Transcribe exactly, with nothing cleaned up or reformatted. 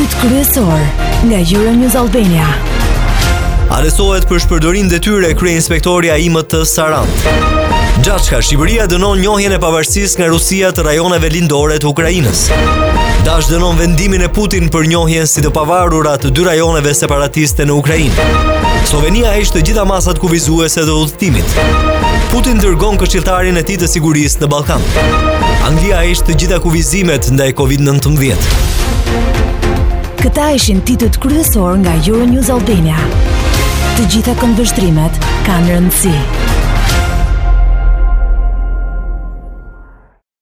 Titut kryesor nga Euronews Albania. Arrestohet për shpërdorim detyre kryeinspektori A I M T Sarand. Gjaçka, Shqipëria dënon njohjen e pavarësisë nga Rusia të rajoneve lindore të Ukrainës. Dash dënon vendimin e Putin për njohjen si të pavarura të dy rajoneve separatiste në Ukrainë. Slovenia heq të gjitha masat kufizuese të udhëtimit. Putin dërgon këshilltarin e tij të sigurisë në Ballkan. Anglia heq të gjitha kufizimet ndaj covid nëntëmbëdhjetë. Këta ishin titut kryesor nga Euronews Albania. Të gjitha këndvështrimet kanë rëndësi.